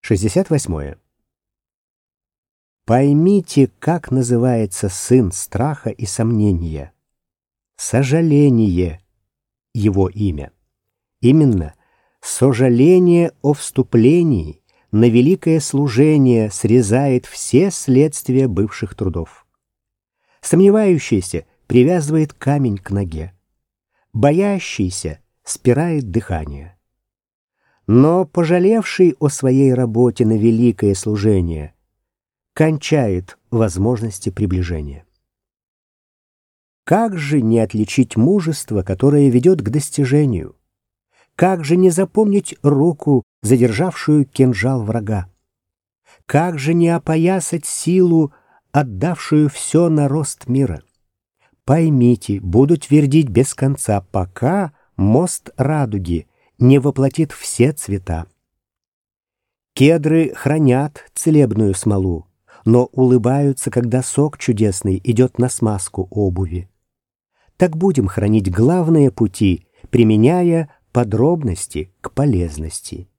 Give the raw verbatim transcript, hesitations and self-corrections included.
шестьдесят восьмое. Поймите, как называется сын страха и сомнения. Сожаление — его имя. Именно сожаление о вступлении на великое служение срезает все следствия бывших трудов. Сомневающийся привязывает камень к ноге. Боящийся спирает дыхание. Но пожалевший о своей работе на великое служение кончает возможности приближения. Как же не отличить мужество, которое ведет к достижению? Как же не запомнить руку, задержавшую кинжал врага? Как же не опоясать силу, отдавшую все на рост мира? Поймите, буду твердить без конца, пока мост радуги не воплотит все цвета. Кедры хранят целебную смолу, но улыбаются, когда сок чудесный идет на смазку обуви. Так будем хранить главные пути, применяя подробности к полезности.